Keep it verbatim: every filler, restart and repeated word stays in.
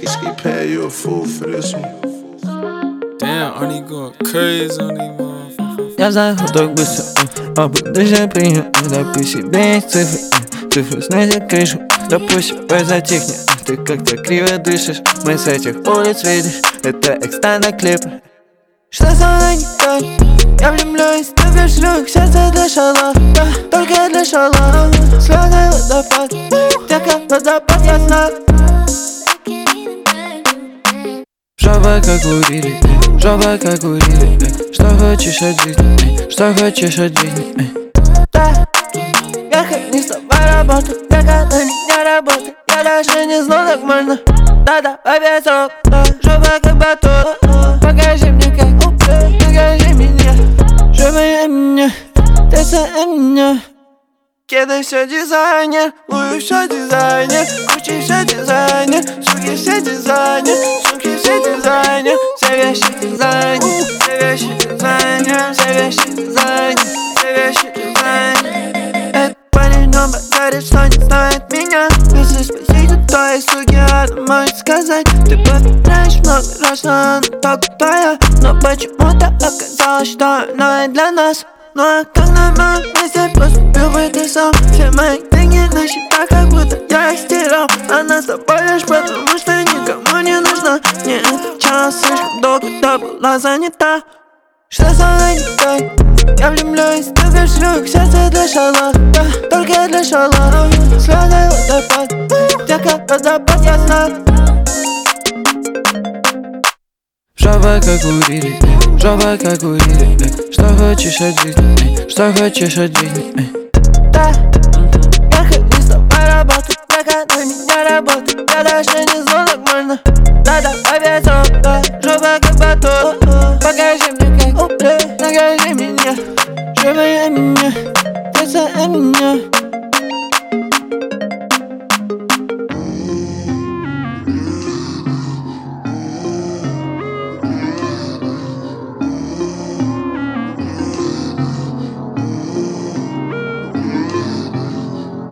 Basically pay you a fool for this one. Damn, Arnie going crazy on these motherfuckers. Я знаю, так быстро, а будущее принят. Да пусть себе есть цифры, цифры снизят крышу. Да пусть затихнет, ты как-то криво дышишь. Мы с этих улиц видишь, это экстра на клипы. Что со мной не так? Я влюблюсь, ты бьешь рук, сердце для шала, да, только для шала. Слезы водопад, тека водопад, я знаю. Жопа как урили, жопа как урили. Что хочешь от жизни, что хочешь от жизни. Да, я как не с тобой работаю, я как на меня работаю. Я даже не знал, как можно. Да-да, опять срок, жопа как батут. Покажи мне как, покажи меня. Жопа меня, ты за меня. Кеды все дизайнер, Луи все дизайнер, Гуччи все дизайнер, суки все дизайнер, сумки все дизайнер, все вещи дизайнер, все вещи дизайнер, все вещи дизайнер, все вещи дизайнер. Этот парень на базаре, что не знает меня. Если спросить, то и суки, она может сказать. Ты повторяешь много раз, что она только твоя. Но почему-то оказалось, что она и для нас. Ну а как на моем месте поступил бы ты сам? Все мои деньги на счетах, как будто я их стирал. Она с тобой лишь потому, что никому не нужна. Не отвечала слишком долго, да была занята. Что со мной не так? Я влюблюсь, ты бьешь рук, сердце для шала, да, только для шала. Слезы водопад, тека водопад, я знаю. Жопа как урили, жопа как урили. Что хочешь от жизни, что хочешь от жизни. Да, я как не с тобой работаю, я как на меня работаю. Я даже не знал, как можно. Да-да, опять срок, да, жопа как батут. Покажи мне как, покажи меня. Жопа меня, ты за меня.